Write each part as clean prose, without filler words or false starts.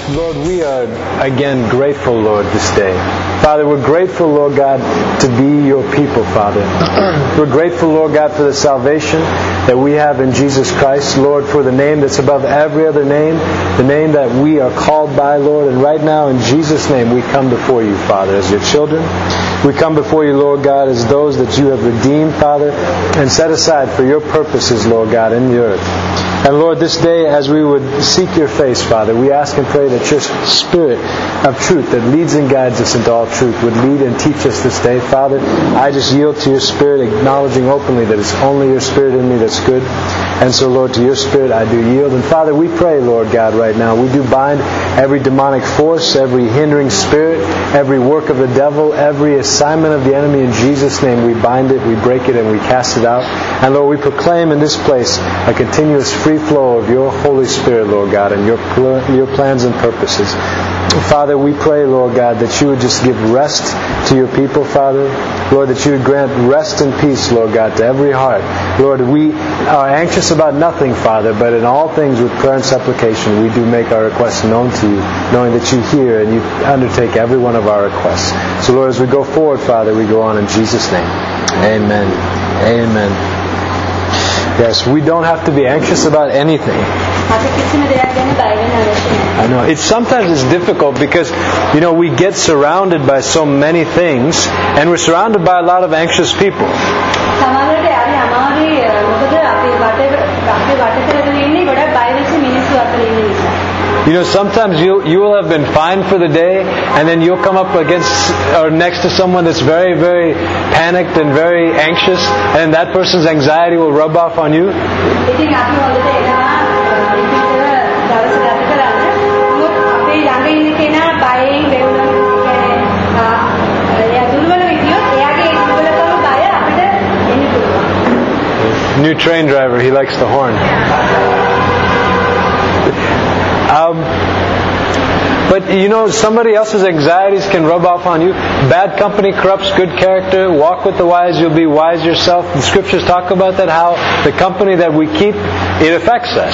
Lord, we are again grateful, Lord, this day. Father, we're grateful, Lord God, to be your people, Father. We're grateful, Lord God, for the salvation that we have in Jesus Christ, Lord, for the name that's above every other name, the name that we are called by, Lord. And right now, in Jesus' name, we come before you, Father, as your children. We come before you, Lord God, as those that you have redeemed, Father, and set aside for your purposes, Lord God, in the earth. And Lord, this day, as we would seek your face, Father, we ask and pray that your Spirit of truth that leads and guides us into all truth would lead and teach us this day. Father, I just yield to your Spirit, acknowledging openly that it's only your Spirit in me that's good. And so, Lord, to your Spirit I do yield. And Father, we pray, Lord God, right now, we do bind every demonic force, every hindering spirit, every work of the devil, every assignment of the enemy in Jesus' name. We bind it, we break it, and we cast it out. And Lord, we proclaim in this place a continuous free flow of your Holy Spirit, Lord God, and your plans and purposes. Father, we pray, Lord God, that you would just give rest to your people, Father. Lord, that you would grant rest and peace, Lord God, to every heart. Lord, we are anxious about nothing, Father, but in all things with prayer and supplication, we do make our requests known to you, knowing that you hear and you undertake every one of our requests. So, Lord, as we go forward, Father, we go on in Jesus' name. Amen. Amen. Yes, we don't have to be anxious about anything. I know. Sometimes it's difficult because, we get surrounded by so many things and we're surrounded by a lot of anxious people. Sometimes you will have been fine for the day and then you'll come up against or next to someone that's very, very panicked and very anxious, and that person's anxiety will rub off on you. New train driver, he likes the horn. But somebody else's anxieties can rub off on you. Bad company corrupts good character. Walk with the wise, you'll be wise yourself. The scriptures talk about that, how the company that we keep, it affects us.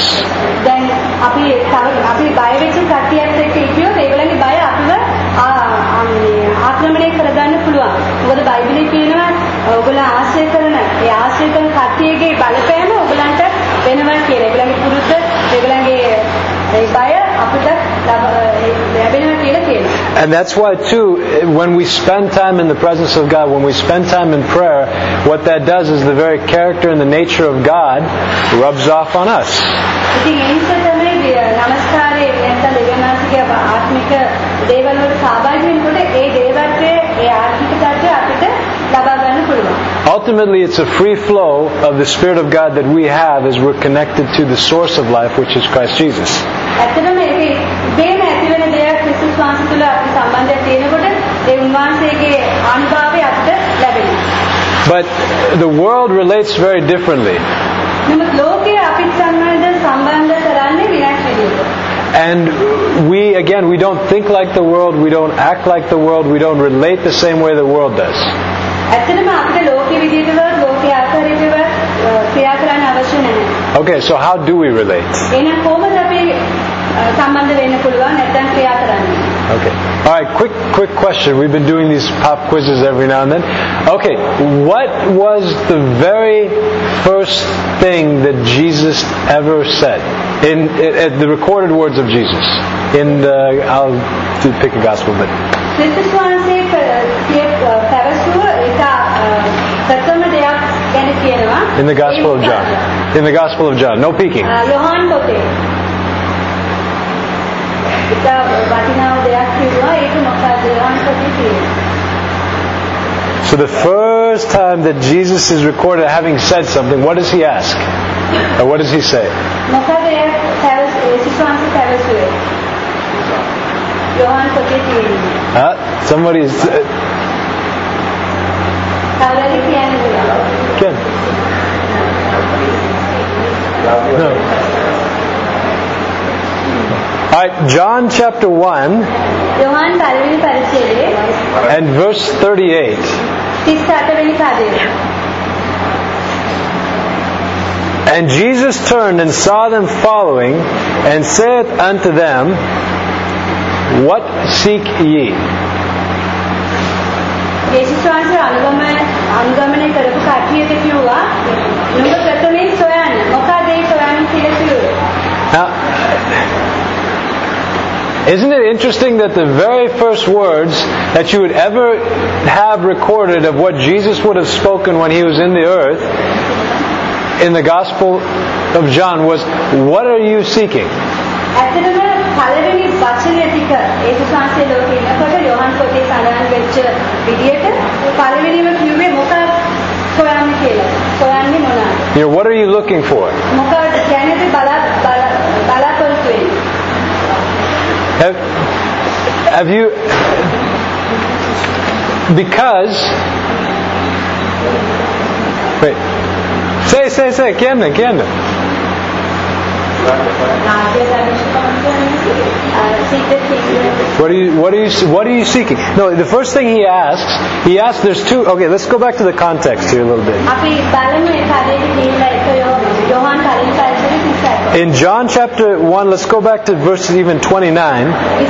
And that's why too, when we spend time in the presence of God, when we spend time in prayer, what that does is the very character and the nature of God rubs off on us. Ultimately, it's a free flow of the Spirit of God that we have as we're connected to the source of life, which is Christ Jesus. But the world relates very differently. And we don't think like the world, we don't act like the world, we don't relate the same way the world does. Okay, so how do we relate? Okay. All right, quick question. We've been doing these pop quizzes every now and then. Okay, what was the very first thing that Jesus ever said? In the recorded words of Jesus. I'll pick a gospel bit. In the Gospel of John. In the Gospel of John. No peeking. So the first time that Jesus is recorded having said something, what does he ask? Or what does he say? Somebody's... Ken. No. Alright, John chapter 1 and verse 38. And Jesus turned and saw them following, and saith unto them, What seek ye? යේසුස් වහන්සේ අනුගමනය කරපු කට්ටියට කිව්වා නුඹ ප්‍රථමයෙන් සොයන්න. මොකද ඒ සොයන්නේ කියලා කිව්වේ. Now, isn't it interesting that the very first words that you would ever have recorded of what Jesus would have spoken when he was in the earth in the Gospel of John was, what are you seeking? ඇත්තටම පළවෙනි වචනය ටික යේසුස් වහන්සේ ලෝකේ ඉන්නකොට යෝහන් පොතේ සඳහන් වෙච්ච විදියට පළවෙනිම කිව්වේ මොකක්ද සොයන්නේ කියලා. සොයන්නේ මොනවාද? What are you looking for? මොකක්ද කියන්නේ බලාපොරොත්තු වෙන්නේ? Have you, because, wait, say, again. What are you seeking? No, the first thing he asks, there's two, okay, let's go back to the context here a little bit. In John chapter 1, let's go back to verse even 29.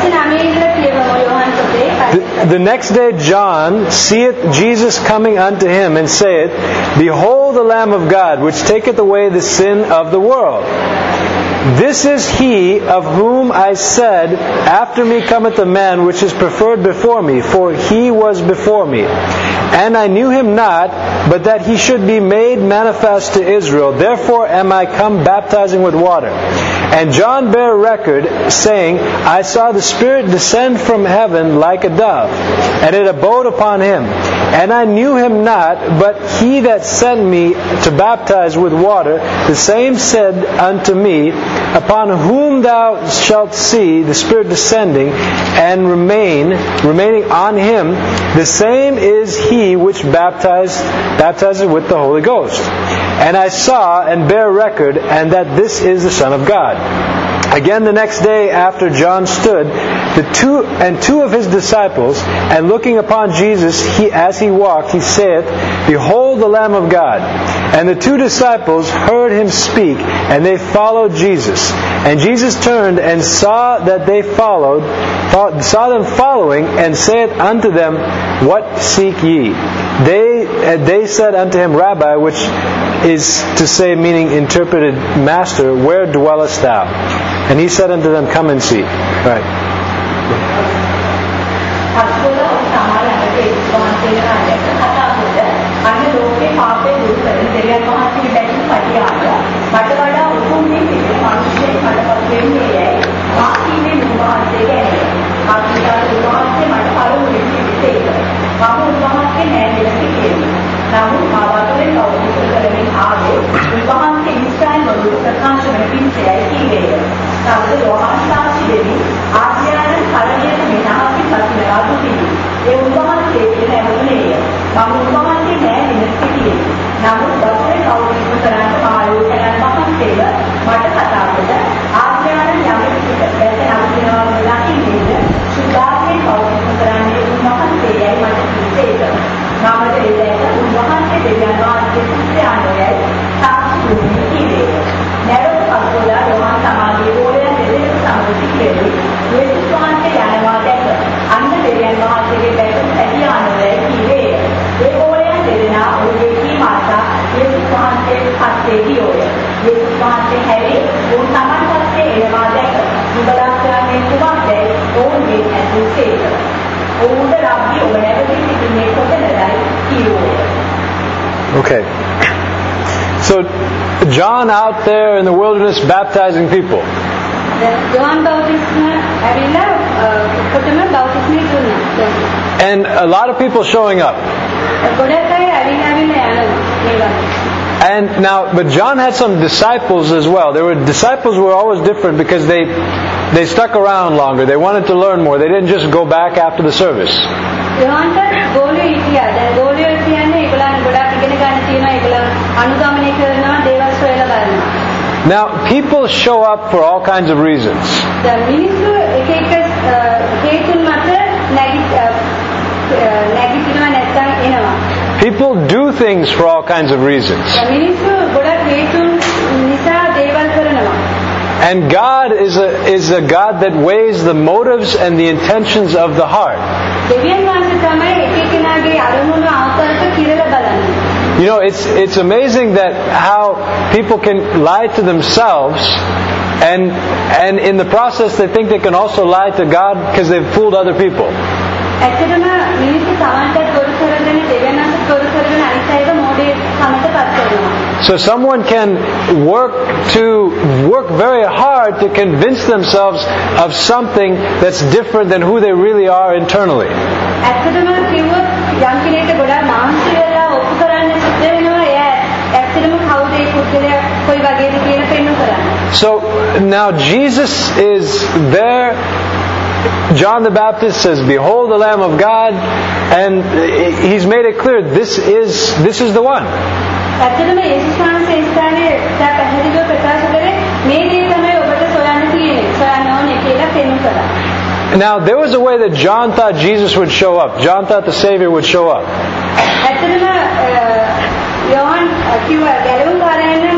The next day John seeth Jesus coming unto him, and saith, Behold the Lamb of God, which taketh away the sin of the world. This is he of whom I said, After me cometh a man which is preferred before me, for he was before me. And I knew him not, but that he should be made manifest to Israel. Therefore am I come baptizing with water. And John bare record, saying, I saw the Spirit descend from heaven like a dove, and it abode upon him. And I knew him not, but he that sent me to baptize with water, the same said unto me, Upon whom thou shalt see the Spirit descending and remaining on him, the same is he which baptizes with the Holy Ghost. And I saw and bear record, and that this is the Son of God. Again the next day after John stood, two of his disciples, and looking upon Jesus as he walked, he saith, Behold the Lamb of God. And the two disciples heard him speak, and they followed Jesus. And Jesus turned and saw that they saw them following, and saith unto them, What seek ye? They said unto him, Rabbi, which is to say, meaning interpreted, Master, where dwellest thou? And he said unto them, Come and see. Right. Okay. So, John out there in the wilderness baptizing people. And a lot of people showing up. And now, but John had some disciples as well. Disciples were always different because they stuck around longer. They wanted to learn more. They didn't just go back after the service. Now, people show up for all kinds of reasons. People do things for all kinds of reasons. And God is a God that weighs the motives and the intentions of the heart. දෙවියන් වහන්සේ තමයි එක එක්කෙනාගේ අරමුණු අවතරට කිරලා බලන්නේ. You know, it's amazing that how people can lie to themselves, and in the process they think they can also lie to God because they've fooled other people. ඇත්තටම මිනිස්සු තමන්ටත් බොරු කරගෙන දෙවියන් වහන්සේට බොරු කරගෙන අනිත් අයව මෝඩේ සමතපත් කරනවා. So someone can work very hard to convince themselves of something that's different than who they really are internally. ඇත්තටම කිව්වොත් යම් කෙනෙක්ට ගොඩාක් මානසික වෙලා ඔප්පු කරන්න සිද්ධ වෙනවා. එයා ඇත්තටම කවුද ඒ පුද්ගලයා කොයි වගේද කියලා පෙන්වන්න කරන්නේ. So now Jesus is there. John the Baptist says, "Behold the Lamb of God," and he's made it clear this is the one. ඇත්තටම යේසුස් වහන්සේ ස්ථානයේ පැහැදිලිව ප්‍රකාශ කරේ මේ දේ තමයි ඔබට සොයන්න තියෙන්නේ. සොයන්න ඕනේ කියලා පෙන්වන්න කළා. Now there was a way that John thought Jesus would show up. John thought the Savior would show up. ඇත්තටම යෝහන් කිව්වා ගැලවුම් කාරයන්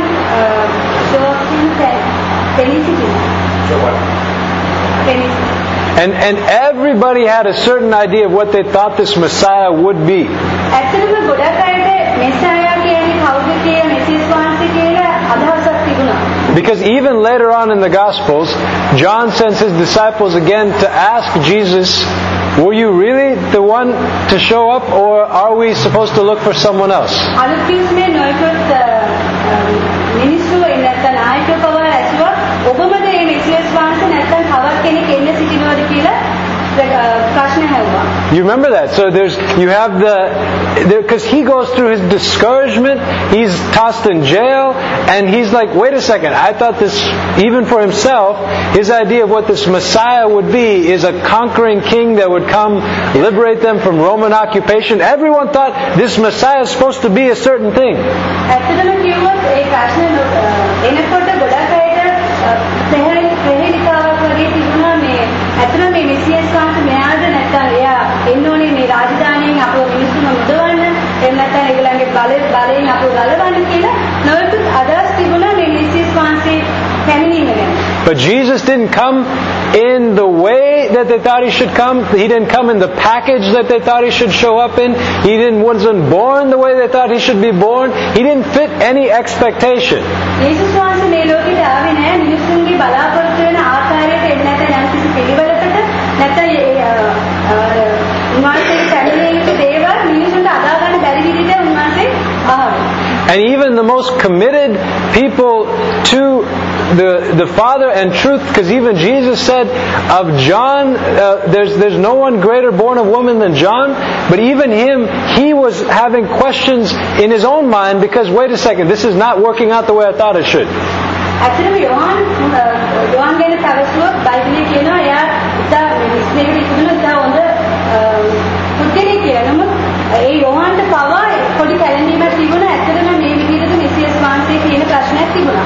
And everybody had a certain idea of what they thought this Messiah would be. ඇත්තටම ගොඩක් අයට මෙසායා කියන්නේ කවුද කියලා මෙසියස් වහන්සේ කියලා අදහසක් තිබුණා. Because even later on in the Gospels, John sends his disciples again to ask Jesus, "Were you really the one to show up, or are we supposed to look for someone else?" අලුත් කිව්වේ නොයෙකුත් මිනිස්සු නැත්නම් ආයතන පවා ඇසුවා ඔබමද මේ මෙසියස් වහන්සේ නැත්නම් කවර කෙනෙක් එන්න සිටිනවද කියලා ප්‍රශ්න ඇහුවා. You remember that? So you have because he goes through his discouragement, he's tossed in jail, and he's like, wait a second, I thought this, even for himself, his idea of what this Messiah would be is a conquering king that would come, liberate them from Roman occupation. Everyone thought this Messiah is supposed to be a certain thing. ඇත්තටම කිව්වොත් ඒ ප්‍රශ්න එනකොට ගොඩක් අයට ප්‍රහේලිකාවක් වගේ තිබුණා මේ ඇත්තටම මේ මෙසියස් වහන්සේ මෙයාද නැත්නම් එයා එන්න ඕනේ මේ රාජධානියෙන් අපව මිනිස්සුන්ව මුදවන්න එහෙම නැත්නම් ඒගොල්ලන්ගේ බලයෙන් අපව ගලවන්න කියලා නොයෙකුත් අදහස් තිබුණා මේ මෙසියස් වහන්සේ පැමිණීම ගැන. But Jesus didn't come in the way that they thought he should come. He didn't come in the package that they thought he should show up in. He wasn't born the way they thought he should be born. He didn't fit any expectation. යේසුස් වහන්සේ මේ ලෝකෙට ආවේ නෑ මිනිස්සුන්ගේ බලාපොරොත්තු වෙන ආකාරයට එන්න නැත්නම් යම්කිසි පිළිවෙලකට නැත්නම් උන්වහන්සේගේ පැමිණීමේ දේවල් මිනිසුන්ට අදා ගන්න බැරි විදිහට උන්වහන්සේ ආවා. And even the most committed people to the Father and truth, because even Jesus said of John, there's no one greater born of woman than John, but even him, he was having questions in his own mind because, wait a second, this is not working out the way I thought it should. ඇත්තටම යෝහන් ගැන තවසුවක් බයිබලයේ කියනවා එයා ඉතා විශ්ලේෂණය තිබුණා ඉතා හොඳ පුද්ගලෙක් කියලා. නමුත් ඒ යෝහන්ට පවා පොඩි කැලණීමක් තිබුණා. ඇත්තටම මේ විදිහට මෙසියස් වහන්සේ කියන ප්‍රශ්නයක් තිබුණා.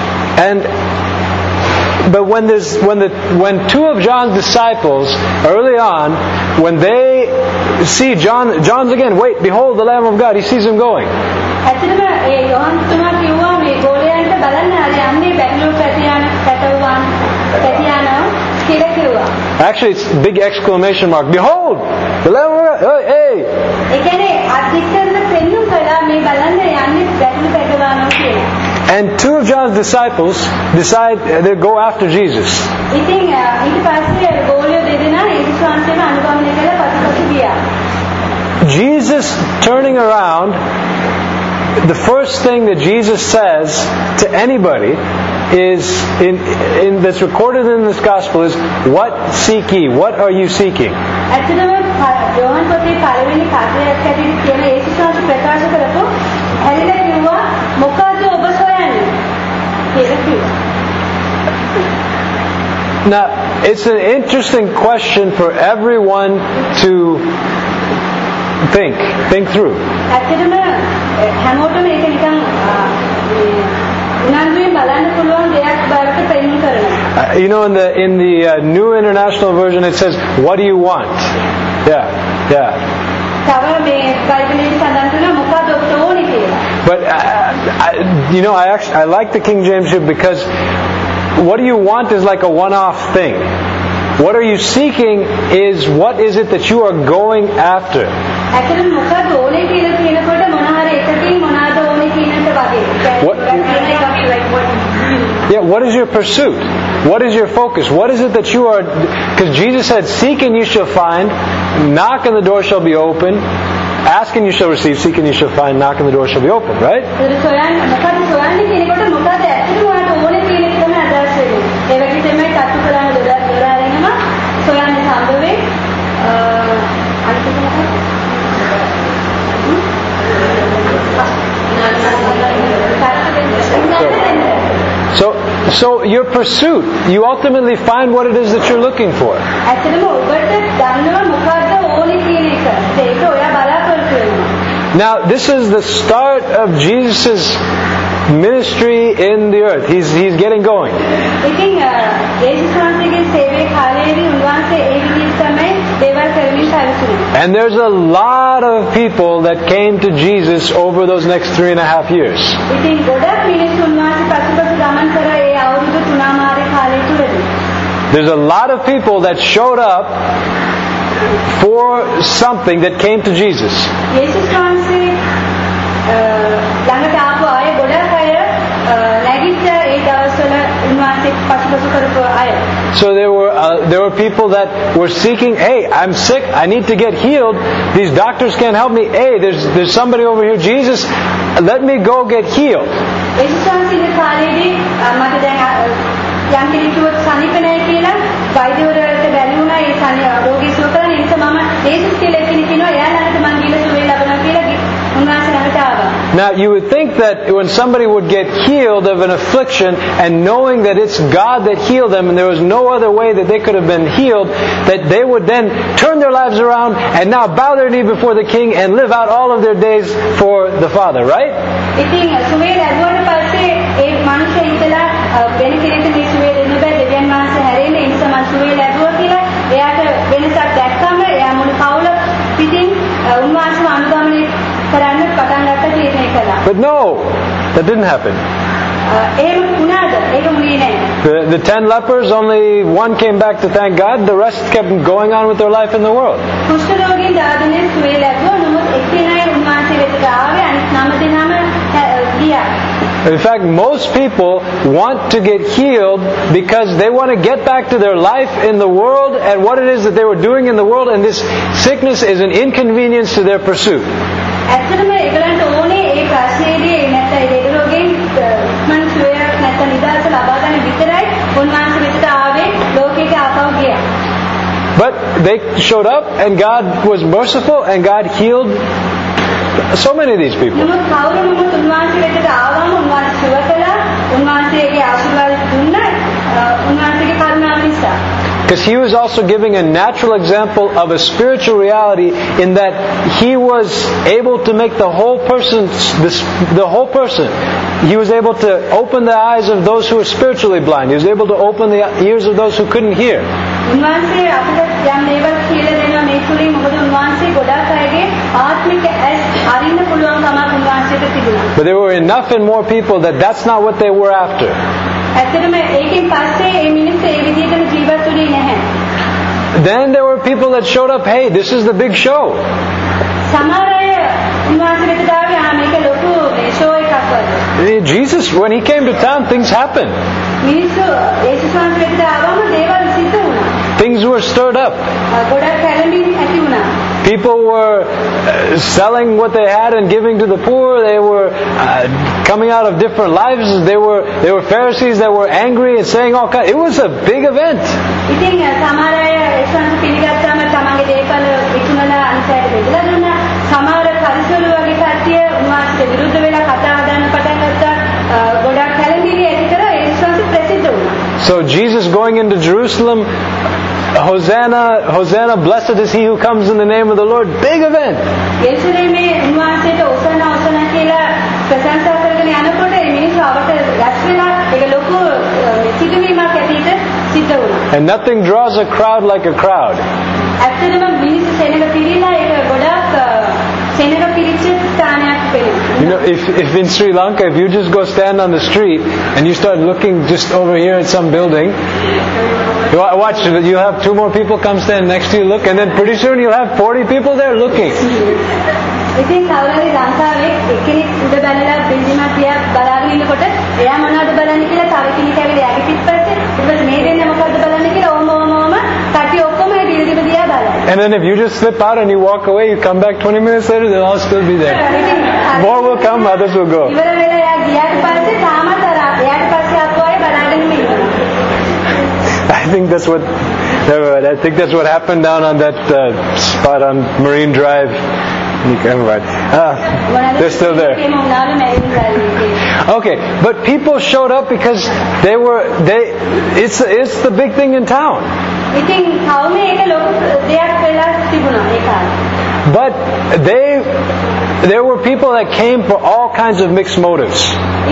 But when two of John's disciples early on, when they see John's again, wait, behold the Lamb of God, he sees him going. ඇත්තටම ඒ යෝහන් තුමා කිව්වා මේ ගෝලයන්ට බලන්න හරි යන්නේ බැලුව පැටියානවා කියලා කිව්වා. Actually, it's a big exclamation mark. Behold, the Lamb of God. Hey! ඒ කියන්නේ අධිකරණ පෙන්නුම් කළා මේ බලන්න යන්නේ බැලුව පැටියානවා කියලා. And two of John's disciples decide they go after Jesus. ඉතින් ඊට පස්සේ ගෝලියෝ දෙදෙනා යේසුස් වහන්සේව අනුගමනය කළා පස්සට ගියා. Jesus turning around, the first thing that Jesus says to anybody is that's recorded in this gospel is, "What seek ye? What are you seeking?" ඇත්තටම යෝහන් පොතේ පළවෙනි කාර්යයක් ඇතුළේ කියන යේසුස් වහන්සේ ප්‍රකාශ කරපු හැරිලා කිව්වා මොකද ඔබ සොයන්නේ කියලා කිව්වා. Now, it's an interesting question for everyone to think through. ඇත්තටම හැමෝටම ඒක නිකන් උනන්දුවෙන් බලන්න පුළුවන් දෙයක් බවට පෙන්වන්න කරනවා. You know, in the New International Version, it says, "What do you want?" Yeah. තව මේ බයිබලයේ සඳහන් කරනවා මොකද ඔබට ඕනේ කියලා. But I like the King James here because what do you want is like a one-off thing. What are you seeking is what is it that you are going after. What is your pursuit? What is your focus? What is it that you are... Because Jesus said, seek and you shall find, knock and the door shall be open, ask and you shall receive, seek and you shall find, knock and the door shall be open, right? So your pursuit, you ultimately find what it is that you're looking for. Now, this is the start of Jesus' ministry in the earth. He's getting going. And there's a lot of people that came to Jesus over those next 3.5 years. There's a lot of people that showed up for something that came to Jesus. So there were people that were seeking, hey, I'm sick, I need to get healed. These doctors can't help me. Hey, there's somebody over here, Jesus, let me go get healed. Now you would think that when somebody would get healed of an affliction and knowing that it's God that healed them and there was no other way that they could have been healed, that they would then turn their lives around and now bow their knee before the King and live out all of their days for the Father, right? But no, that didn't happen. The 10 lepers, only one came back to thank God. The rest kept going on with their life in the world. In fact, most people want to get healed because they want to get back to their life in the world and what it is that they were doing in the world, and this sickness is an inconvenience to their pursuit. But they showed up and God was merciful and God healed so many of these people. Because he was also giving a natural example of a spiritual reality in that he was able to make the whole person. He was able to open the eyes of those who were spiritually blind. He was able to open the ears of those who couldn't hear. But there were enough and more people that's not what they were after. Then there were people that showed up, hey, this is the big show. Jesus, when he came to town, things happened. Things were stirred up. People were selling what they had and giving to the poor. They were coming out of different lives. There were Pharisees that were angry and saying all kinds. It was a big event. So Jesus going into Jerusalem, Hosanna, Hosanna, blessed is he who comes in the name of the Lord. Big event. And nothing draws a crowd like a crowd. සෙනඟ පිරිච්ච ස්ථානයක් වෙනවා. You know, if in Sri Lanka, if you just go stand on the street and you start looking just over here at some building, watch, you have 2 more people come stand next to you, look, and then pretty soon you'll have 40 people there looking. ඉතින් කවුරුහරි ලංකාවේ එක්කෙනෙක් උඩ බැලලා බිල්ඩිමක් දිහා බලාගෙන ඉන්නකොට එයා මොනවද බලන්නේ කියලා තව කෙනෙක් ඇවිල්ලා එයාගේ පිටපස්සේ ඊට මේ දෙන්න මොකද්ද බලන්නේ කියලා ඕම කටි ඔක්කොම ඒ බිල්ඩිම දිහා බලනවා. And then if you just slip out and you walk away, you come back 20 minutes later, they'll all still be there. More will come, others will go. ඉවර වෙලා එයා ගියාට පස්සේ තාමත් අර එයාට පස්සේ ආපු අය බලාගෙන ඉන්නවා. I think that's what happened down on that spot on Marine Drive. They're still there. Okay, but people showed up because it's the big thing in town. But there were people that came for all kinds of mixed motives.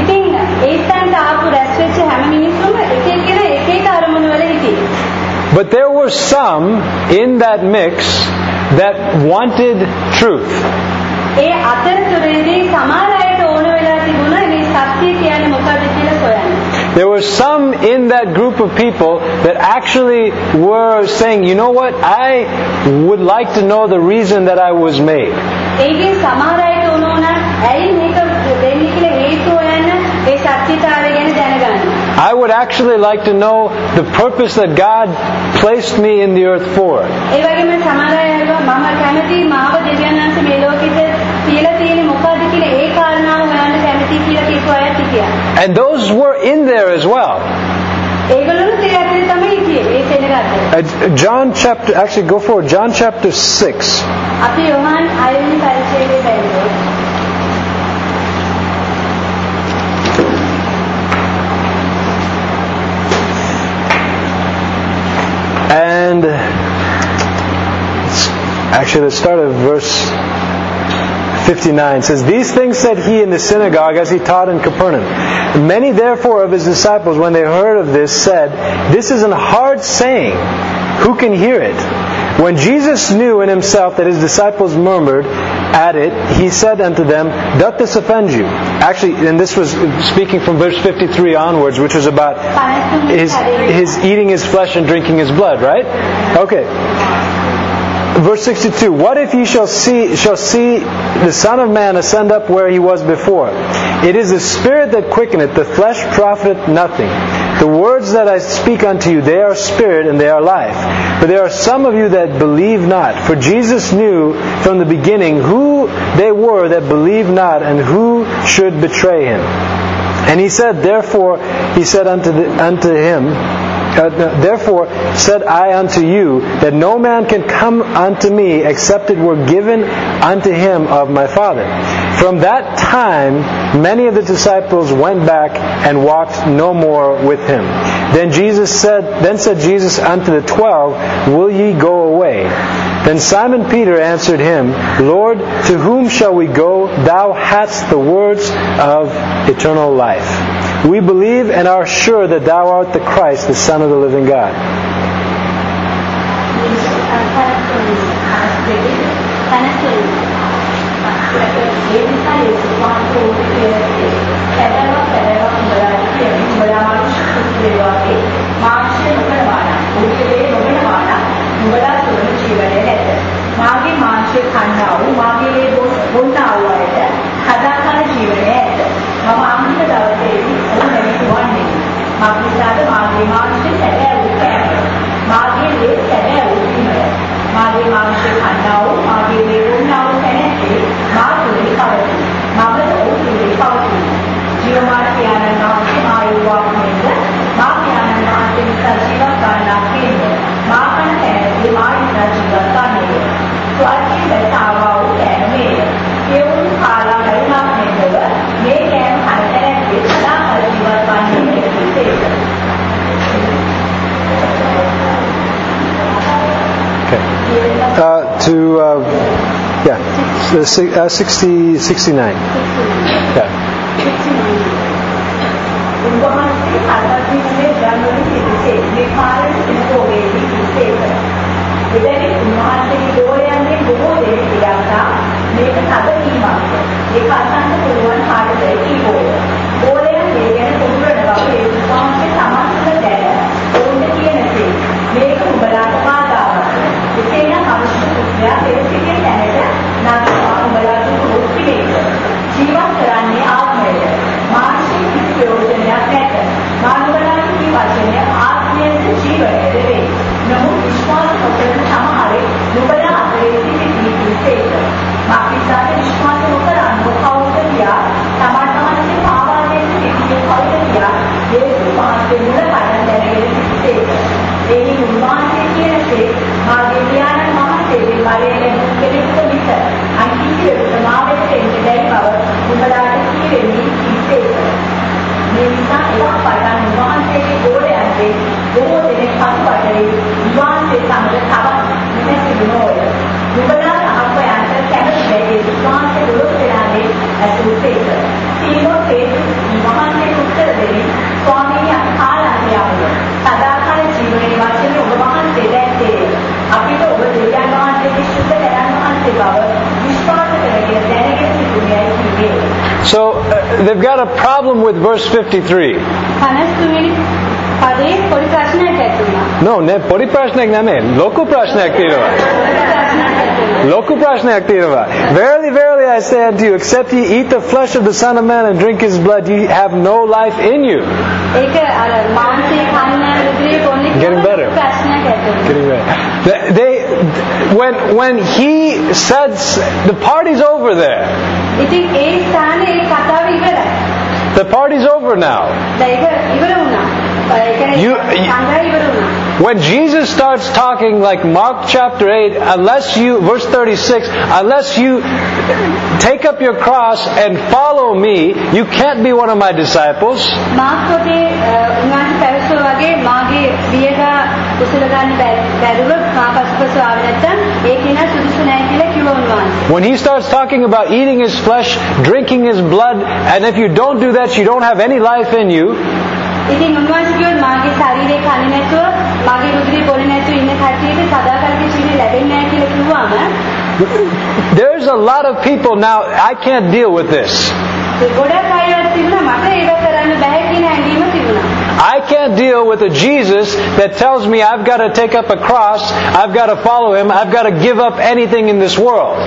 But there were some in that mix that wanted truth. There were some in that group of people that actually were saying, you know what, I would like to know the reason that I was made. I would actually like to know the purpose that God placed me in the earth for. And those were in there as well. John chapter, actually go forward, John chapter 6. And let's start at verse 59. It says, "These things said he in the synagogue as he taught in Capernaum. Many therefore of his disciples, when they heard of this, said, 'This is a hard saying. Who can hear it?' When Jesus knew in himself that his disciples murmured at it, he said unto them, 'Doth this offend you?'" Actually, and this was speaking from verse 53 onwards, which was about his eating his flesh and drinking his blood, right? Okay. Verse 62, "What if ye shall see the Son of Man ascend up where he was before? It is the Spirit that quickeneth, the flesh profiteth nothing. The words that I speak unto you, they are spirit and they are life. But there are some of you that believe not. For Jesus knew from the beginning who they were that believed not and who should betray him. And he said, Therefore said I unto you, that no man can come unto me except it were given unto him of my Father. From that time, many of the disciples went back and walked no more with him. Then said Jesus unto the 12, Will ye go away? Then Simon Peter answered him, Lord, to whom shall we go? Thou hast the words of eternal life. We believe and are sure that thou art the Christ, the Son of the living God. To 69. Yeah. බොහෝ දෙනෙක් පසුබටේ විවාහයේ සමග තවත් මෙසෙනෝය. නුඹලා අහපයන්ට කැමති වෙන්නේ විවාහයේ දුරස් වෙනානේ ඇසුරුපේක. ඊනෝ තේරුම් විවාහයේ උත්තර දෙන්නේ ස්වාමීන් ආලාදියාවල. සදාකාල ජීවනයේ වශයෙන් ඔබ වහන්සේ දැක්කේ. අපිට ඔබ දෙවියන් වහන්සේගේ සුද්ධ කරන් වහන්සේ බව විශ්වාස කරගෙන දැනගෙන සිටින්නේ කිව්වේ. So they've got a problem with verse 53. No, pori prashnak name. Loku prashnak tirava. Loku prashnak tirava. Verily, verily, I say unto you, except ye eat the flesh of the Son of Man and drink His blood, ye have no life in you. Getting better. Getting better. When He says the party's over there. The party's over now. When Jesus starts talking like Mark chapter 8, verse 36, unless you take up your cross and follow me, you can't be one of my disciples. When He starts talking about eating His flesh, drinking His blood, and if you don't do that, you don't have any life in you. There's a lot of people now, I can't deal with this. I can't deal with a Jesus that tells me I've got to take up a cross, I've got to follow Him, I've got to give up anything in this world.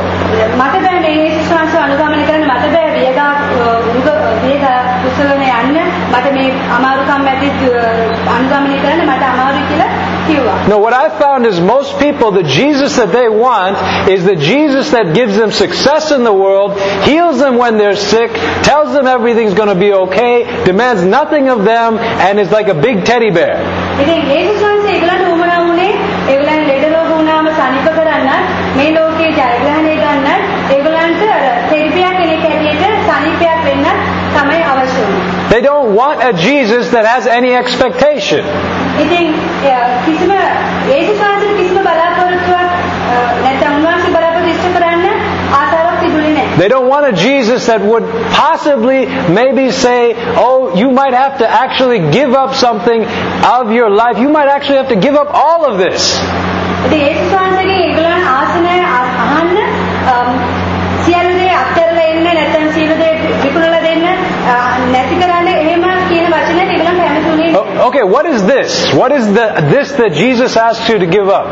No, what I found is most people, the Jesus that they want is the Jesus that gives them success in the world, heals them when they're sick, tells them everything's going to be okay, demands nothing of them, and is like a big teddy bear. They don't want a Jesus that has any expectation. They don't want a Jesus that would possibly maybe say, oh, you might have to actually give up something of your life. You might actually have to give up all of this. Okay, what is this? What is this that Jesus asks you to give up?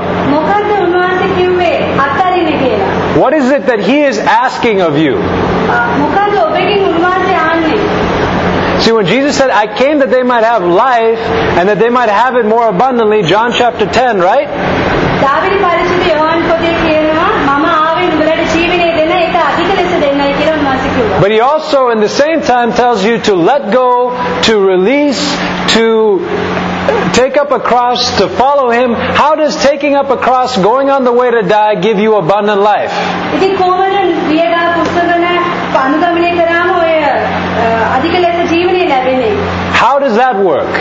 What is it that He is asking of you? See, when Jesus said, I came that they might have life and that they might have it more abundantly, John chapter 10, right? But He also, in the same time, tells you to let go, to release, to take up a cross, to follow Him. How does taking up a cross, going on the way to die, give you abundant life? How does that work?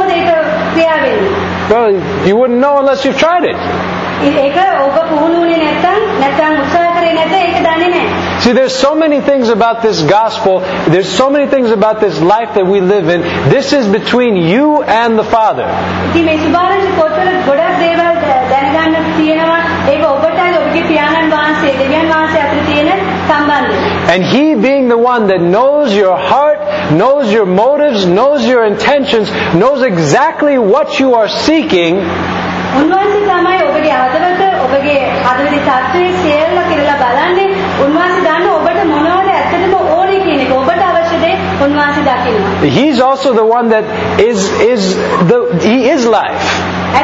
Well, you wouldn't know unless you've tried it. See, there's so many things about this gospel, there's so many things about this life that we live in. This is between you and the Father. And He, being the one that knows your heart, knows your motives, knows your intentions, knows exactly what you are seeking, He's also the one that He is life.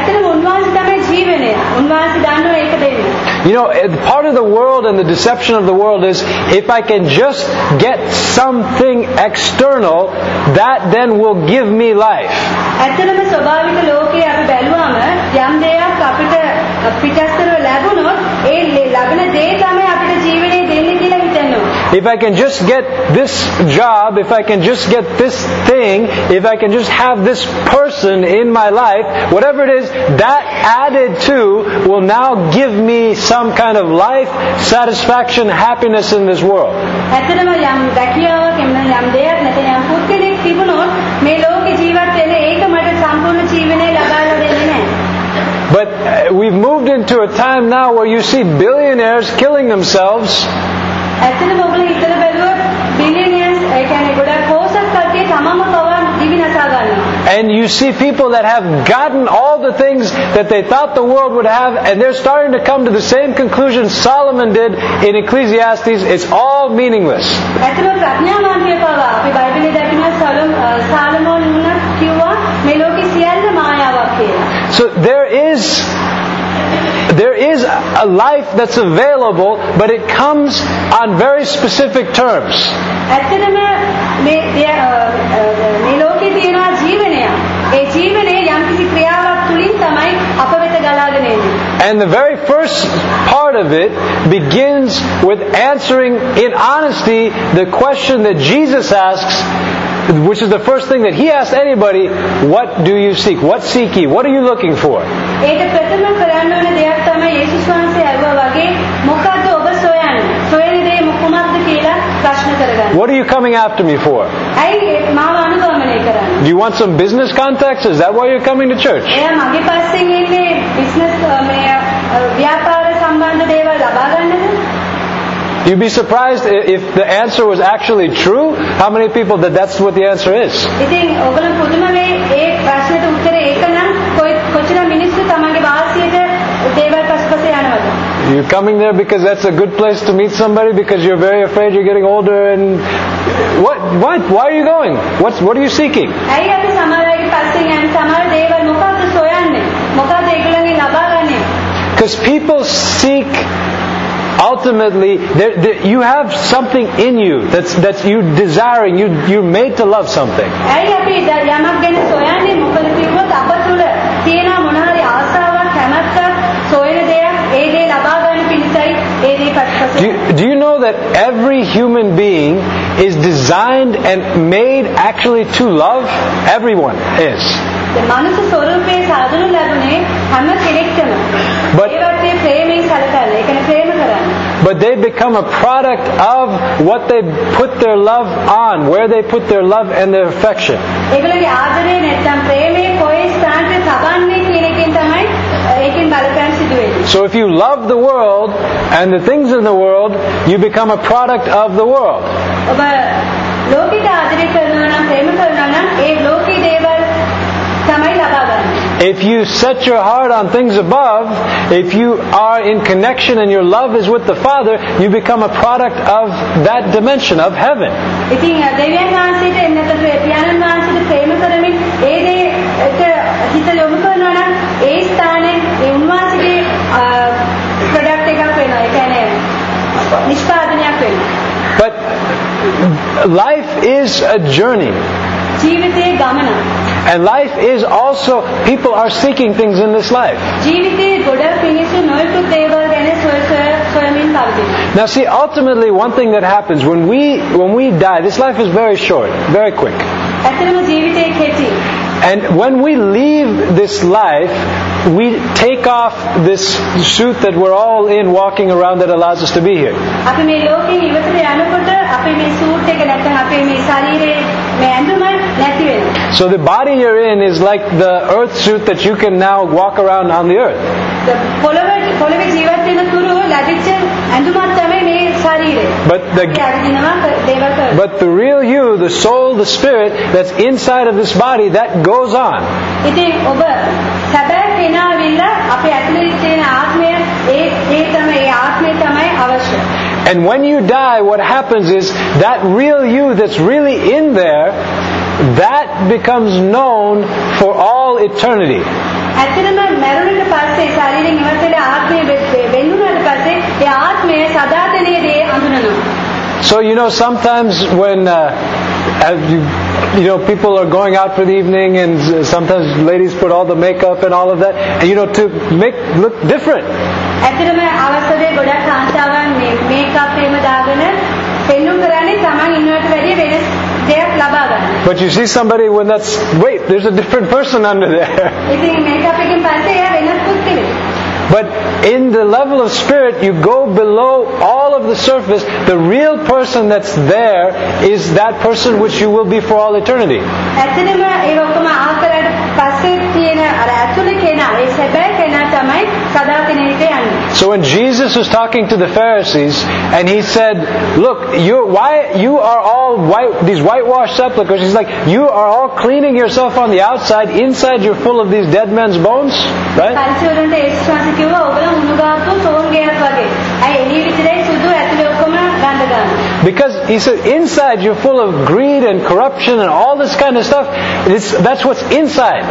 You know, part of the world and the deception of the world is if I can just get something external, that then will give me life. if I can just get this job, if I can just get this thing, if I can just have this person in my life, whatever it is, that added to will now give me some kind of life, satisfaction, happiness in this world. ඇත්තටම යම් රැකියාවක් එන්න යම් දෙයක් නැත්නම් යම් පුද්ගලෙක් තිබුණොත් මේ ලෝකේ ජීවත් වෙන්න ඒක මට සම්පූර්ණ ජීවනය ලබාලා දෙන්නේ නැහැ. But we've moved into a time now where you see billionaires killing themselves. ඇත්තටම ඔයගොල්ලෝ හිතලා බැලුවොත් බිලියනර්ස් ඒ කියන්නේ ගොඩක් පොහොසත් කට්ටිය තමම පවා දිවි නසා ගන්නවා. And you see people that have gotten all the things that they thought the world would have, and they're starting to come to the same conclusion Solomon did in Ecclesiastes. It's all meaningless. ඇත්තටම ප්‍රඥාවන්තය පවා අපි බයිබලයේ දකිනවා සාලමෝන් වුණත් කිව්වා මේ ලෝකේ සියල්ල මායාවක් කියලා. So there is a life that's available, but it comes on very specific terms. ඇත්තටම මේ ලෝකේ තියෙනවා ජීවනයක්. ඒ ජීවනයේ යම්කිසි ක්‍රියාවක් තුලින් තමයි අප වෙත ගලාගෙන එන්නේ. And the very first part of it begins with answering in honesty the question that Jesus asks, which is the first thing that He asks anybody, what do you seek? What seek ye? What are you looking for? ඒක ප්‍රථම කරන්න ඕන දෙයක් තමයි යේසුස් වහන්සේ අරුවා වගේ මොකද්ද ඔබ සොයන්නේ? සොයන දේ මොකක්ද කියලා ප්‍රශ්න කරගන්න. What are you coming after me for? ඇයි මාව අනුගමනය කරන්නේ? Do you want some business contacts? Is that why you're coming to church? එයා මගේ පස්සෙන් ඉන්නේ බිස්නස් මේ ව්‍යාපාර සම්බන්ධ දේවල් ලබා ගන්නද? You'd be surprised if the answer was actually true. How many people that's what the answer is? ඉතින් ඔයගොල්ලෝ පුදුම මේ ඒ ප්‍රශ්නෙට උත්තරේ ඒක නම් කොච්චර මිනිස්සු තමන්ගේ වාසියට දේවල් පස්සපස යනවද? You're coming there because that's a good place to meet somebody because you're very afraid you're getting older and what? Why are you going? What are you seeking? ඇයි අපි සමහර අයගේ පස්සෙන් යන සමහර දේවල් මොකක්ද සොයන්නේ? මොකක්ද ඒගොල්ලන්ගෙන් ලබා ගන්නේ? Because people seek. Ultimately, you have something in you that's you desiring. You're made to love something. ඇයි අපි යමක් ගැන සොයන්නේ මොකද කිව්වොත් අප තුළ තියෙන මොනවාරි ආසාවක් කැමැත්තක් සොයන දෙයක් ඒ දේ ලබා ගන්න පිණිසයි ඒ දේ පස්සට. Do you know that every human being is designed and made actually to love? Everyone is. මනුෂ්‍ය ස්වරූපේ සාධන ලැබුණේ හැම කෙනෙක්ටම. ඒවත් ප්‍රේමයෙන් සැලකලා ඒ කියන්නේ ප්‍රේම කරන්නේ. But they become a product of what they put their love on, where they put their love and their affection. ඒගොල්ලෝගේ ආදරේ නැත්නම් ප්‍රේමේ කොයි ස්ථානට තබන්නේ කියන එකෙන් තමයි ඒකෙන් බලපෑම් සිදු වෙන්නේ. So if you love the world and the things in the world, you become a product of the world. ඔබ ලෝකික ආදරේ කරනවා නම් ප්‍රේම කරනවා නම් ඒ ලෝකී දේවල් තමයි ලබා ගන්න. If you set your heart on things above, if you are in connection and your love is with the Father, you become a product of that dimension of heaven. ඉතින් දෙවියන් වහන්සේට එන්නත පියාණන් වහන්සේට ප්‍රේම කරමින් ඒ දේට හිත යොමු කරනවා නම් ඒ ස්ථානයේ ඒ උන්වහන්සේගේ ප්‍රොඩක්ට් එකක් වෙනවා. ඒ කියන්නේ නිෂ්පාදනයක් වෙනවා. But life is a journey. ජීවිතයේ ගමන. And life is also, people are seeking things in this life. ජීවිතයේ ගොඩක් මිනිස්සු නොයෙකුත් දේවල් ගැන සොයමින් පවතිනවා. Now see, ultimately one thing that happens when we die, this life is very short, very quick. ඇත්තටම ජීවිතේ කෙටි. And when we leave this life, we take off this suit that we're all in walking around that allows us to be here. අපි මේ ලෝකෙන් ඉවතට යනකොට අපි මේ suit එක නැත්නම් අපේ මේ ශරීරයේ මේ ඇඳුම නැති වෙනවා. So the body you're in is like the earth suit that you can now walk around on the earth. පොළවේ ජීවත් වෙන තුරු ලැබිච්ච ඇඳුමක් තමයි මේ ශරීරය. But the real you, the soul, the spirit that's inside of this body, that goes on. ඉතින් ඔබ සැබෑ කෙනාවිල්ල අපේ ඇතුලේ තියෙන ආත්මය ඒ තමයි ආත්මය තමයි අවශ්‍ය. And when you die, what happens is that real you that's really in there, that becomes known for all eternity. ඇත්තටම මරුණට පස්සේ ශරීරයෙන් ඉවත් වෙලා ආත්මය වෙන්නුනාට පස්සේ ඒ ආත්මය සදාතනයේදී අඳුනනවා. So sometimes when people are going out for the evening, and sometimes ladies put all the makeup and all of that, and to make look different. ඇත්තටම අවශ්‍යද ගොඩක් කාන්තාවන් මේකප් එහෙම දාගෙන පෙන්නුම් කරන්නේ තමන් ඉන්නවට වැඩිය වෙනස් දෙයක් ලබා ගන්න. But you see somebody when that's, wait, there's a different person under there. ඉතින් මේක අපින් පස්සේ එයා වෙනස් පුද්ගලෙක්. But in the level of spirit, you go below all of the surface. The real person that's there is that person which you will be for all eternity. ඇත්තටම ඒ ඔක්කොම ආකරට පස්සේ තියෙන අර ඇතුලේ කෙනා ඒ සැබෑ කෙනා තමයි සදාතනික යන්නේ. So when Jesus was talking to the Pharisees and he said, look, you are all white, these whitewashed sepulchres. He's like, you are all cleaning yourself on the outside. Inside you're full of these dead men's bones. Right? Because he said, inside you're full of greed and corruption and all this kind of stuff. That's what's inside.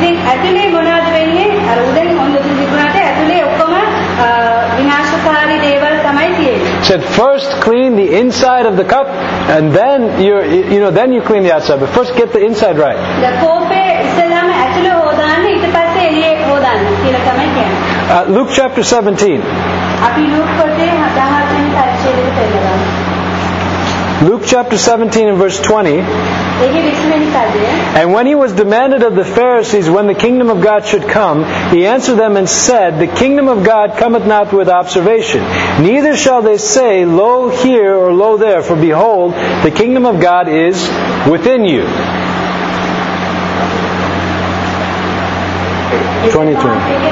Said first clean the inside of the cup, and then then you clean the outside. But first get the inside right. Luke chapter 17. Luke chapter 17 and verse 20. And when he was demanded of the Pharisees when the kingdom of God should come, he answered them and said, the kingdom of God cometh not with observation. Neither shall they say, lo here or lo there, for behold, the kingdom of God is within you. 22.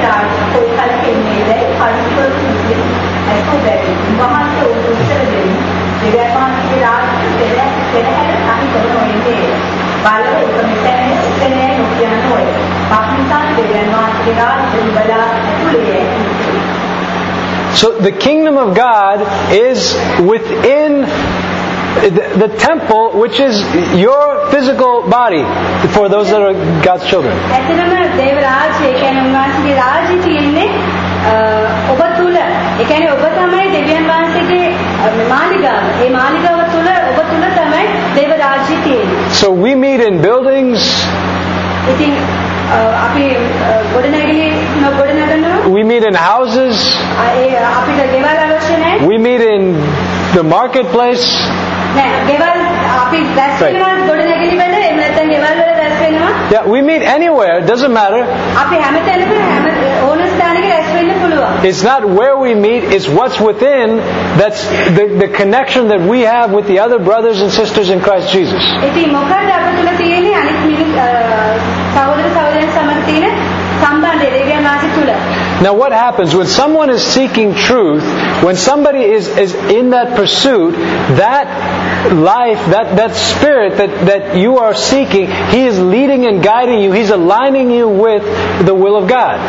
So the kingdom of God is within the temple, which is your physical body, for those that are God's children. So we meet in buildings. We meet in houses. We meet in the marketplace. Yeah, we meet anywhere. It doesn't matter. It's not where we meet, it's what's within. That's the connection that we have with the other brothers and sisters in Christ Jesus. Now what happens when someone is seeking truth, when somebody is in that pursuit, that life, that spirit that you are seeking, he is leading and guiding you, he's aligning you with the will of God.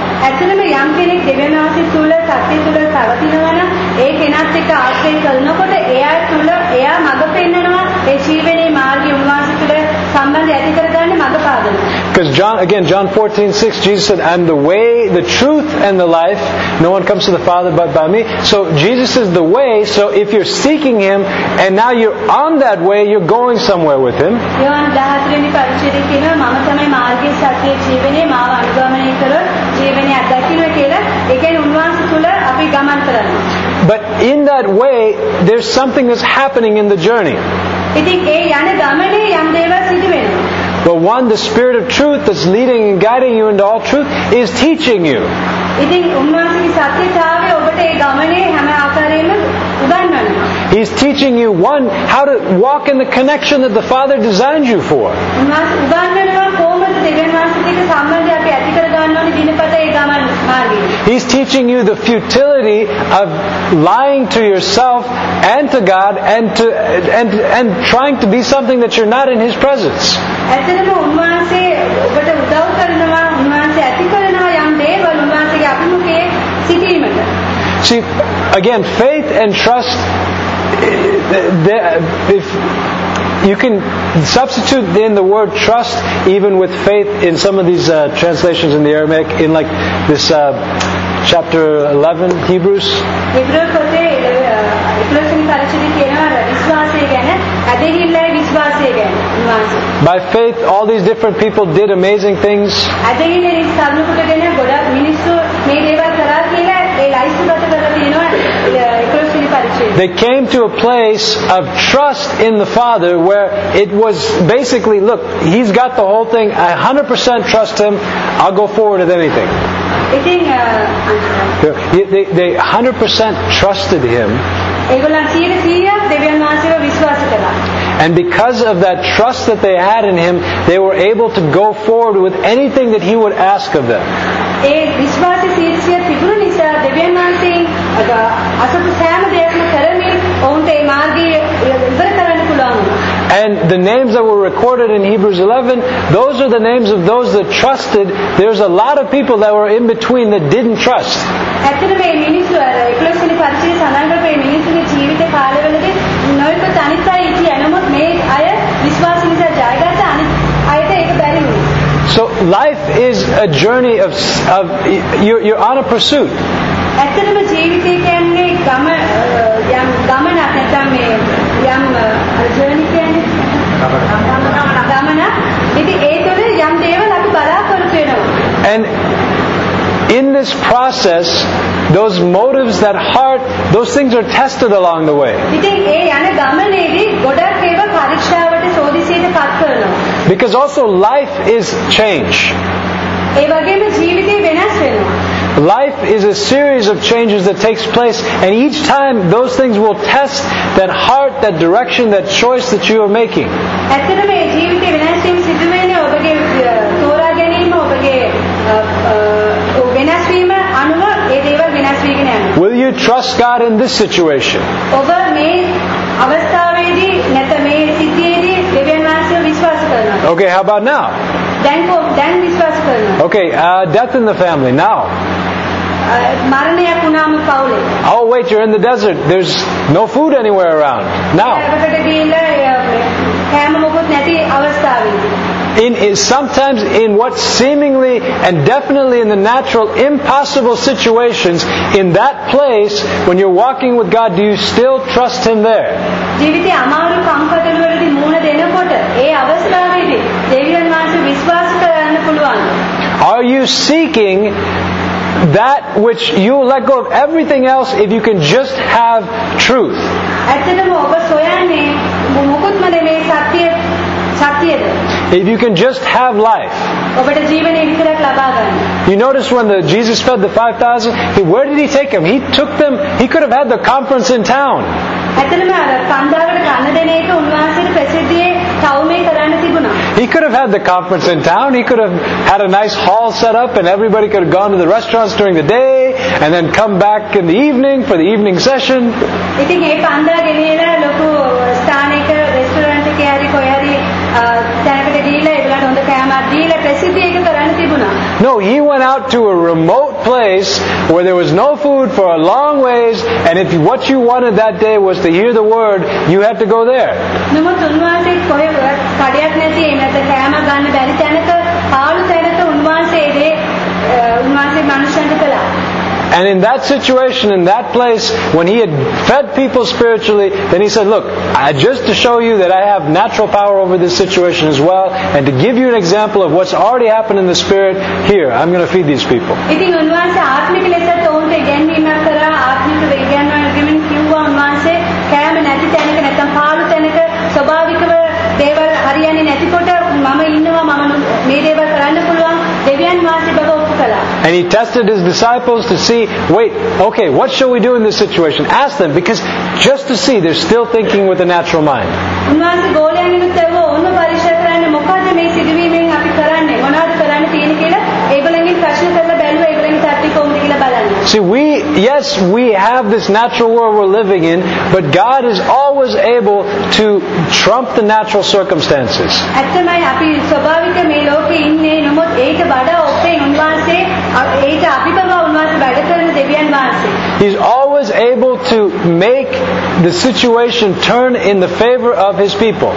Because John 14:6, Jesus said, I'm the way, the truth, and the life. No one comes to the Father but by me. So Jesus is the way. So if you're seeking Him, and now you're on that way, you're going somewhere with Him. But in that way, there's something that's happening in the journey. But one, the Spirit of truth that's leading and guiding you into all truth is teaching you. He's teaching you, one, how to walk in the connection that the Father designed you for. He's teaching you the futility of lying to yourself and to God and trying to be something that you're not in His presence. See, again, faith and trust, if you can substitute in the word trust even with faith in some of these translations in the Aramaic, in like this chapter 11, Hebrews. By faith, all these different people did amazing things. They came to a place of trust in the Father where it was basically, look, He's got the whole thing. I 100% trust Him. I'll go forward with anything. They 100% trusted Him. And because of that trust that they had in Him, they were able to go forward with anything that He would ask of them. And the names that were recorded in Hebrews 11, those are the names of those that trusted. There's a lot of people that were in between that didn't trust. So life is a journey of you're on a pursuit. And in this process, those motives, that heart, those things are tested along the way. Because also life is change. Life is a series of changes that takes place, and each time those things will test that heart, that direction, that choice that you are making. Will you trust God in this situation? Okay, how about now? Okay, death in the family, now. Oh wait, you're in the desert. There's no food anywhere around. Now. Sometimes in what seemingly and definitely in the natural impossible situations, in that place, when you're walking with God, do you still trust Him there? Are you seeking that which you will let go of everything else if you can just have truth? If you can just have life. You notice when Jesus fed the 5,000, where did He take them? He took them, He could have had the conference in town. He could have had the conference in town. He could have had a nice hall set up and everybody could have gone to the restaurants during the day and then come back in the evening for the evening session. No, He went out to a remote place where there was no food for a long ways, and if what you wanted that day was to hear the Word, you had to go there. And in that situation, in that place, when He had fed people spiritually, then He said, look, just to show you that I have natural power over this situation as well, and to give you an example of what's already happened in the Spirit, here, I'm going to feed these people. And He tested His disciples to see, wait, okay, what shall we do in this situation? Ask them, because just to see, they're still thinking with a natural mind. See, we have this natural world we're living in, but God is always able to trump the natural circumstances. He's always able to make the situation turn in the favor of His people.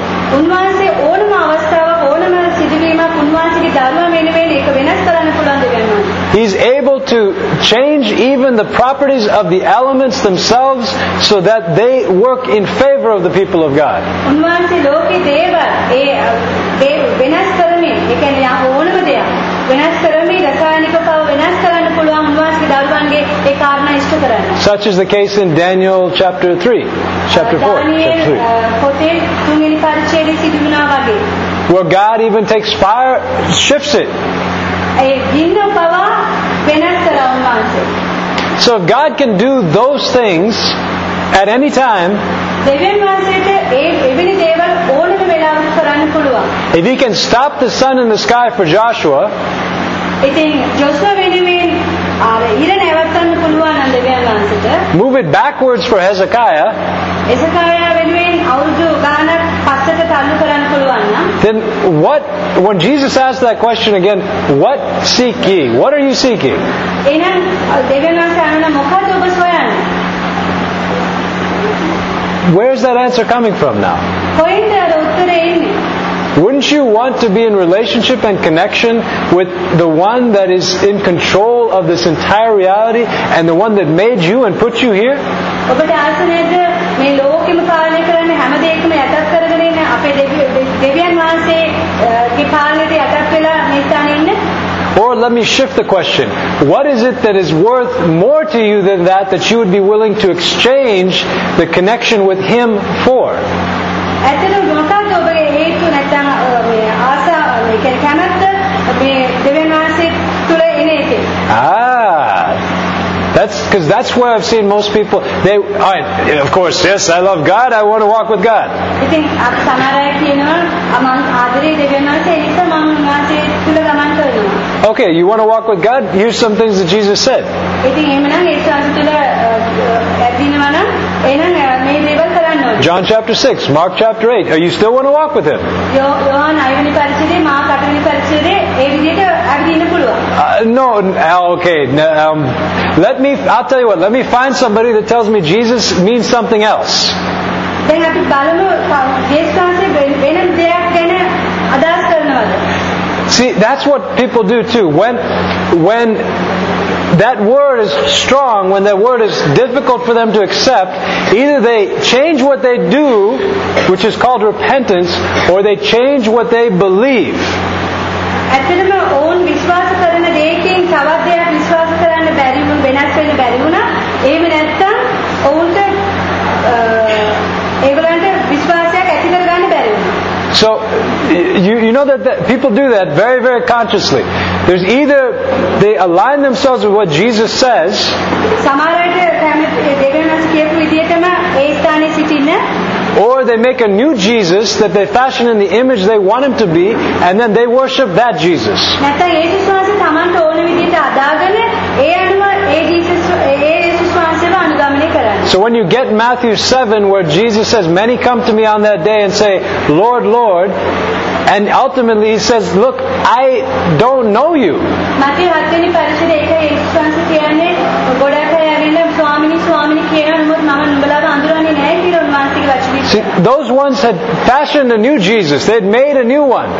He's able to change even the properties of the elements themselves so that they work in favor of the people of God. So such is the case in Daniel chapter 3, chapter 4, chapter 3. පොතේ 3 වෙනි පරිච්ඡේදයේ සිදු වුණා වගේ. Where God even takes fire, shifts it. ඒ ගින්න පවා වෙනස් කළා උන්වහන්සේ. So if God can do those things at any time, දෙවියන් වහන්සේට එවැනි දේවල් ඕනම වෙලාවක කරන්න පුළුවන්. if He can stop the sun in the sky for Joshua, ඉතින් ජොෂුවා වෙනුවෙන් අර ඉර නැවතන්න පුළුවන් නම් දෙවියන් වහන්සේට move it backwards for Hezekiah, එසකායා වෙනුවෙන් අවුරුදු ගානක් පස්සට තල්ලු කරන්න පුළුවන් නම් then when Jesus asked that question again, what seek ye? What are you seeking? එහෙනම් දෙවියන් වහන්සේ අහනවා මොකද ඔබ සොයන්නේ? Where's that answer coming from now? කොහෙන්ද අර උත්තරේ එන්නේ? Wouldn't you want to be in relationship and connection with the one that is in control of this entire reality and the one that made you and put you here? ඔබට ආස නැද්ද මේ ලෝකෙම පාලනය කරන්නේ හැම දෙයක්ම යටත් කරගෙන ඉන්න අපේ දෙවියන් වහන්සේගේ පාලනයට යටත් වෙලා මේ ස්ථානේ ඉන්න? Or let me shift the question. What is it that is worth more to you than that you would be willing to exchange the connection with Him for? ඇත්තටම මොකක්ද ඔබගේ හේතුව නැත්නම් මේ ආසා මේ කියන්නේ කැමැත්ත මේ දෙවියන් වහන්සේ තුල එන එකේ? That's where I've seen most people. Of course, yes, I love God. I want to walk with God. ඉතින් අප සමහර අය කියනවා මම ආදරේ දෙවියන් වහන්සේ ඒ නිසා මම උන්වහන්සේ තුල ගමන් කරනවා. Okay, you want to walk with God? Here's some things that Jesus said. ඉතින් එහෙමනම් ඒ ශාස්ත්‍ර තුල ඇදිනවා නම් එහෙනම් මේ දේවල් කරන්න ඕනේ. John chapter 6, Mark chapter 8. You still want to walk with Him? යෝහන් 9 වෙනි පරිච්ඡේදයේ මාර්ක් 8 වෙනි පරිච්ඡේදයේ ඒ විදිහට ඇවිදින්න පුළුවන්. No, okay. I'll tell you what. Let me find somebody that tells me Jesus means something else. දැන් අපි බලමු ජේසුස් වහන්සේ වෙන දෙයක් ගැන අදහස් කරනවද? See, that's what people do too. When that word is strong, when that word is difficult for them to accept, either they change what they do, which is called repentance, or they change what they believe. ඇත්තටම ඕන් විශ්වාස කරන දෙයකින් තවත් දෙයක් විශ්වාස කරන්න බැරි වුණ වෙනස් වෙන්න බැරි වුණා. එහෙම නැත්නම් ඔවුන්ට ඒගොල්ලන්ට විශ්වාසයක් ඇති කරගන්න බැරි වුණා. So, you know that people do that very, very consciously. There's either they align themselves with what Jesus says, or they make a new Jesus that they fashion in the image they want Him to be, and then they worship that Jesus. So when you get Matthew 7 where Jesus says, many come to me on that day and say, Lord, Lord, and ultimately He says, look, I don't know you. See, those ones had fashioned a new Jesus. They had made a new one.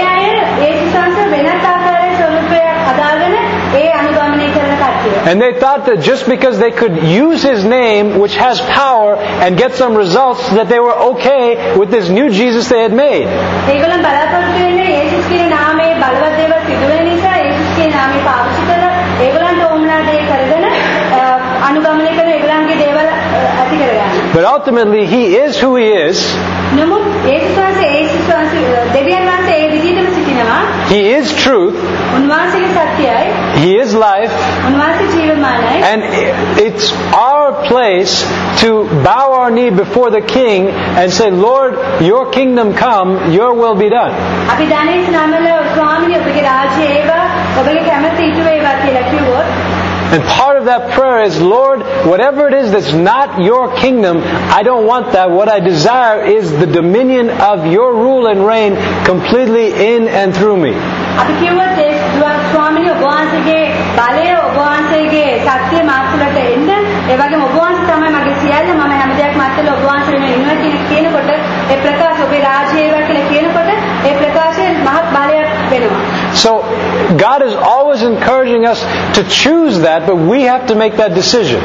And they thought that just because they could use His name, which has power, and get some results, that they were okay with this new Jesus they had made. But ultimately, He is who He is. He is truth. He is life. And it's our place to bow our knee before the King and say, Lord, Your kingdom come, Your will be done. And part of that prayer is, Lord, whatever it is that's not Your kingdom, I don't want that. What I desire is the dominion of Your rule and reign completely in and through me. So God is always encouraging us to choose that, but we have to make that decision.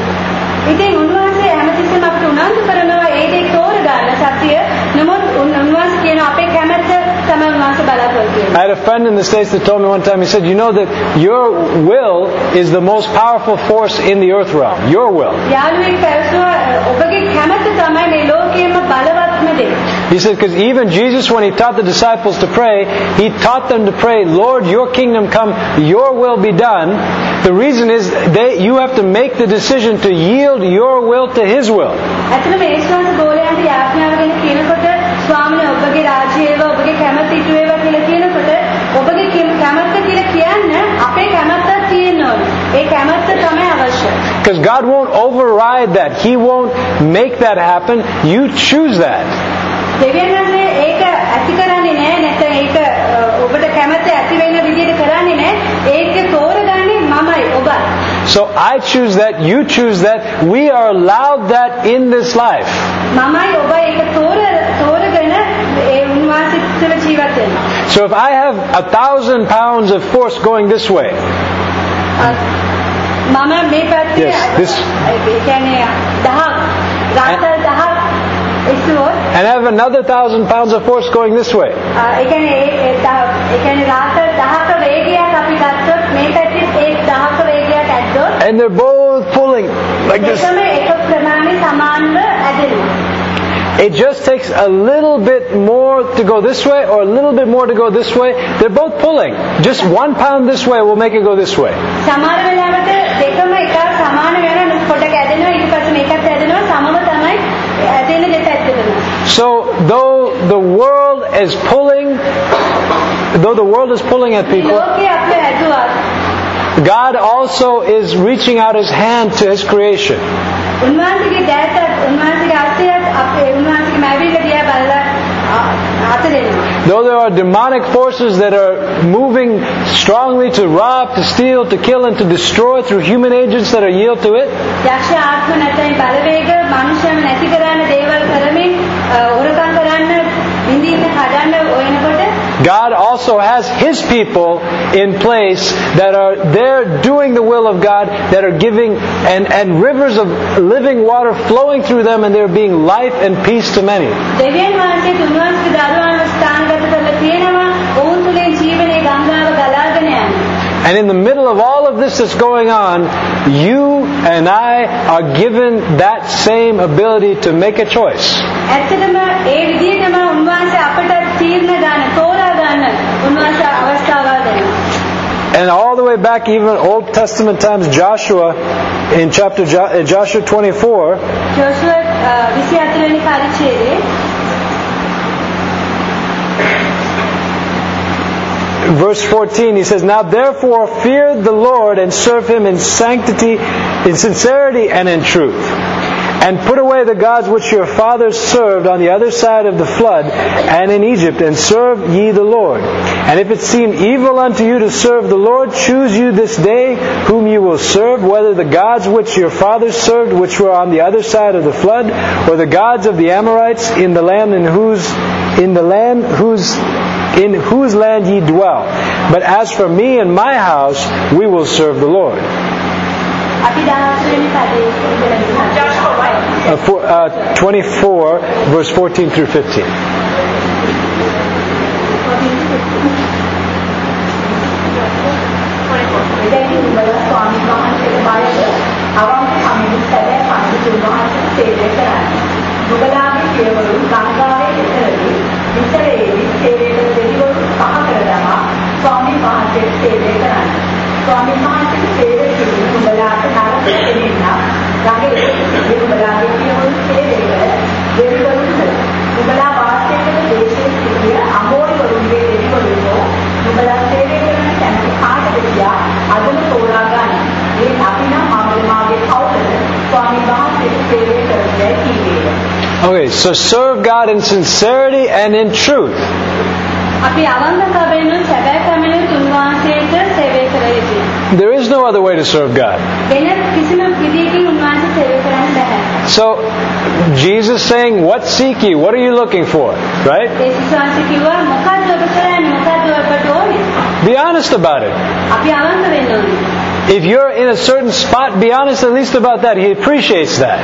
තමයි උන්වහන්සේ බලාපොරොත්තු වෙන්නේ. I had a friend in the States that told me one time, he said, you know that your will is the most powerful force in the earth realm. Your will. යාළුවෙක් පැවසුවා ඔබගේ කැමැත්ත තමයි මේ ලෝකයේම බලවත්ම දේ. He said, because even Jesus, when he taught the disciples to pray, he taught them to pray, Lord, your kingdom come, your will be done. The reason is you have to make the decision to yield your will to his will. ඇත්තටම ඒස්වාස ගෝලයන්ට යාඥාව ගැන කියනකොට ස්වාමීන් ඔබගේ රාජ්‍යයව ඔබගේ කැමැත්ත ඉටු වේවා කියලා කියනකොට ඔබගේ කැමැත්ත කියලා කියන්නේ අපේ කැමැත්තක් තියෙන්න ඕනේ. ඒ කැමැත්ත තමයි අවශ්‍ය. Because God won't override that. He won't make that happen. You choose that. දෙවියන් වහන්සේ ඒක ඇති කරන්නේ නැහැ නැත්නම් ඒක ඔබට කැමැත්ත ඇති වෙන විදිහට කරන්නේ නැහැ. ඒක තෝරගන්නේ මමයි ඔබයි. So I choose that, you choose that. We are allowed that in this life. මමයි ඔබයි ඒක තෝරගෙන ඒ උන්වහන්සේ තුළ ජීවත් වෙනවා. So if I have 1,000 pounds of force going this way, මම මේ පැත්තේ Yes, this- ඒ කියන්නේ 10ක් රාත්‍රී 10ක් and I have another 1,000 pounds of force going this way. ඒ කියන්නේ රාත්‍රී 10ක වේගයක් අපි ගත්තොත් මේ පැත්තේ ඒ 10ක වේගයක් ඇද්දොත් And they're both pulling like this. දෙකම එක ප්‍රමාණය සමානව ඇදෙනවා. It just takes a little bit more to go this way or a little bit more to go this way. They're both pulling. Just 1 pound this way will make it go this way. සමහර වෙලාවට දෙකම එක සමාන වෙනවා පොඩක් ඇදෙනවා ඊට පස්සේ මේකත් ඇදෙනවා සමව තමයි ඇදෙන දෙපැත්ත වෙනවා. So though the world is pulling at people, ලෝකයේ අපේ ඇදුවත් God also is reaching out his hand to his creation. උන්වහන්සේගේ දැසත් උන්වහන්සේගේ අත්‍යත් අපේ උන්වහන්සේගේ මැවිල්ල දිහා බලලා අත දෙනවා. Though there are demonic forces that are moving strongly to rob, to steal, to kill and to destroy through human agents that are yield to it, යක්ෂ ආත්ම නැත්නම් බලවේග මනුෂ්‍යයන් නැති කරන දේවල් කරමින් හොරකම් කරන්න ඉන්දියන හදන්න ඔයනකොට God also has his people in place that are there doing the will of God, that are giving and rivers of living water flowing through them, and they're being life and peace to many. දෙවියන් වහන්සේ තුන්වන්සේ දරුවන් ස්ථානගත කරලා තියෙනවා ඔවුන් තුළින් ජීවනයේ ගංගාව ගලාගෙන යනවා. And in the middle of all of this that's going on, you and I are given that same ability to make a choice. ඇත්තටම ඒ විදිහටම උන්වහන්සේ අපට තීරණ ගන්න තෝරා ගන්න උන්වහන්සේ අවස්ථාවක් දෙනවා. And all the way back, even Old Testament times, Joshua, in Joshua 24, ජෝෂුව 24 වෙනි පරිච්ඡේදයේ verse 14, he says, Now therefore fear the Lord and serve him in sanctity, in sincerity and in truth. And put away the gods which your fathers served on the other side of the flood and in Egypt, and serve ye the Lord. And if it seem evil unto you to serve the Lord, choose you this day whom you will serve, whether the gods which your fathers served, which were on the other side of the flood, or the gods of the Amorites in the land in whose land ye dwell. But as for me and my house, we will serve the Lord. 24, verse 14 through 15. Okay, so serve God in sincerity and in truth. There is no other way to serve God. So, Jesus saying, what seek ye? What are you looking for? Right? Be honest about it. If you're in a certain spot, be honest at least about that. He appreciates that.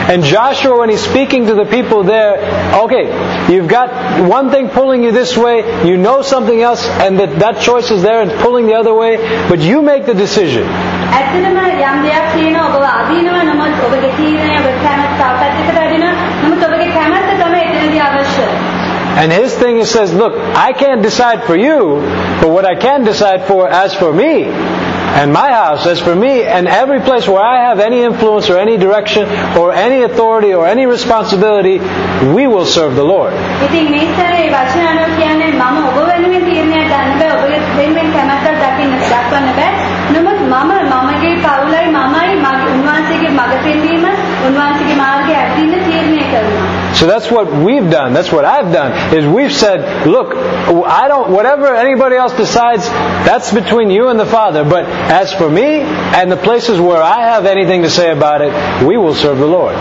And Joshua, when he's speaking to the people there, okay, you've got one thing pulling you this way, you know something else, and that choice is there and pulling the other way, but you make the decision. ඇත්තටම යම් දෙයක් තියෙනවා ඔබ අදීනව නමුත් ඔබගේ තීරණය ඔබ කැමැත්ත තාපැත්තකට අදිනවා නමුත් ඔබගේ කැමැත්ත තමයි එතනදී අවශ්‍ය. And his thing is says, look, I can't decide for you, but what I can decide for, as for me, and my house, as for me, and every place where I have any influence or any direction or any authority or any responsibility, we will serve the Lord. ඉතින් මේතරේ වචන අනුව කියන්නේ මම ඔබ වෙනුවෙන් තීරණයක් ගන්න බෑ ඔබගේ වෙනුවෙන් කැමැත්තක් දක්වන්න බෑ. නමුත් මමගේ පවුලයි මමයි උන්වහන්සේගේ මඟ පෙන්වීම උන්වහන්සේගේ මාර්ගය අදින්න තීරණය කරනවා. So that's what we've done. That's what I've done. Is we've said, look, whatever anybody else decides, that's between you and the Father. But as for me and the places where I have anything to say about it, we will serve the Lord.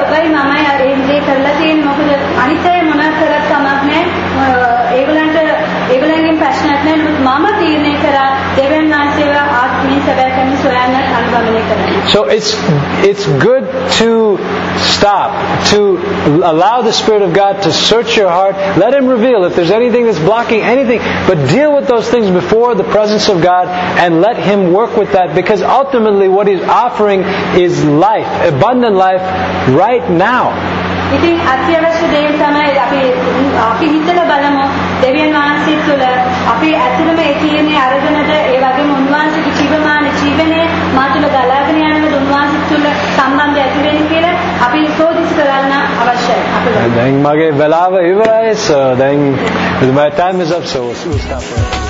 So it's good to stop, to allow the Spirit of God to search your heart. Let Him reveal if there's anything that's blocking anything. But deal with those things before the presence of God and let Him work with that, because ultimately what He's offering is life, abundant life right now. ඉතින් අත්‍යවශ්‍ය දේ තමයි අපි හිතලා බලමු දෙවියන් වහන්සේ තුළ අපි ඇත්තටම ඒ කියන්නේ අරගෙනද ඒ වගේම උන්වහන්සේගේ ජීවනයේ මා තුළ ගලාගෙන යනවද උන්වහන්සේ තුළ සම්බන්ධය ඇති වෙන්නේ කියලා අපි සෝදිස් කරන්න අවශ්‍යයි අපිට. දැන් මගේ වෙලාව ඉවරයි, so then my time is up, so we'll stop there.